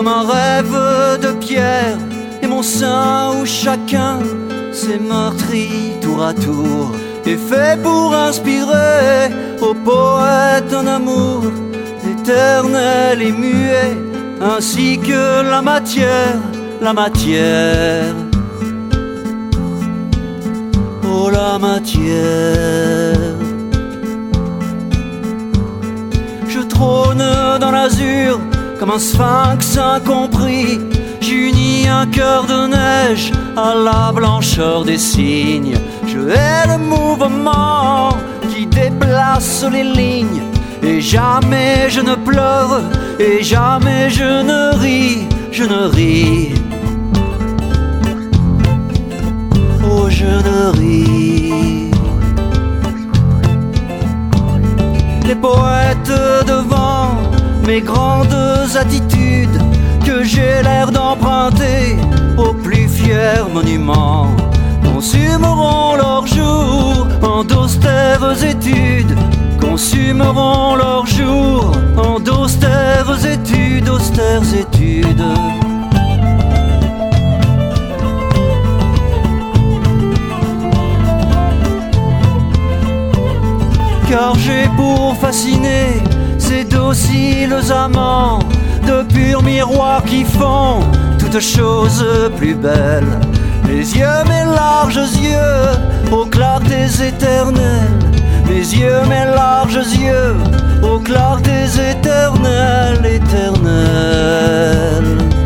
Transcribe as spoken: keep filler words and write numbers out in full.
comme un rêve de pierre, et mon sein où chacun s'est meurtri tour à tour, est fait pour inspirer aux poètes un amour éternel et muet, ainsi que la matière, la matière. Oh la matière. Je trône dans l'azur comme un sphinx incompris. J'unis un cœur de neige à la blancheur des cygnes. Je hais le mouvement qui déplace les lignes. Et jamais je ne pleure, et jamais je ne ris, je ne ris. Oh, je ne ris. Les poètes devant mes grandes attitudes, que j'ai l'air d'emprunter aux plus fiers monuments, consumeront leurs jours en d'austères études, consumeront leurs jours en d'austères études, austères études. Car j'ai pour fasciner ces dociles amants de purs miroirs qui font toutes choses plus belles. Mes yeux, mes larges yeux, aux clartés éternelles. Mes yeux, mes larges yeux, aux clartés éternelles, éternelles.